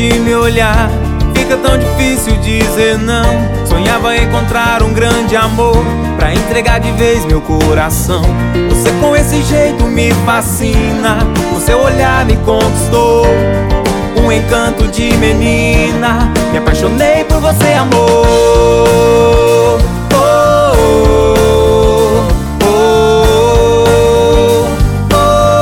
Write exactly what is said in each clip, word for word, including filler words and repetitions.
de me olhar, fica tão difícil dizer não. Sonhava encontrar um grande amor pra entregar de vez meu coração. Você com esse jeito me fascina, o seu olhar me conquistou. Um encanto de menina, me apaixonei por você, amor. Oh, oh, oh, oh,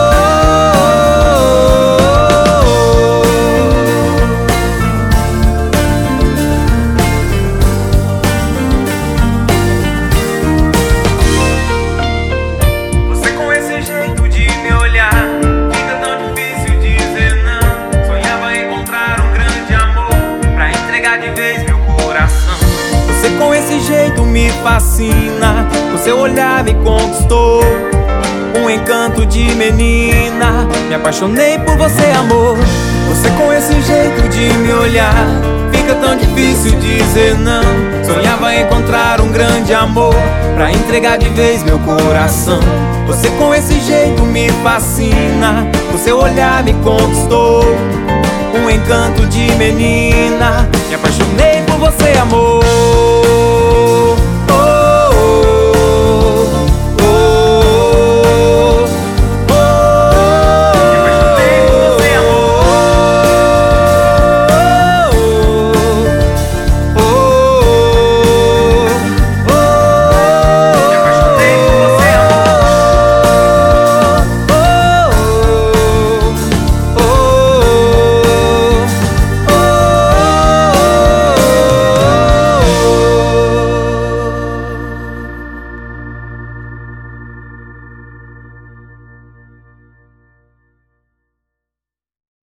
oh. Você com esse jeito de me olhar, fica tão difícil dizer não. Sonhava encontrar um grande amor pra entregar de vez meu coração. Você com esse jeito me fascina, o seu olhar me conquistou. Um encanto de menina, me apaixonei por você, amor. Você com esse jeito de me olhar, fica tão difícil dizer não. Sonhava encontrar um grande amor pra entregar de vez meu coração. Você com esse jeito me fascina, o seu olhar me conquistou. Um encanto de menina,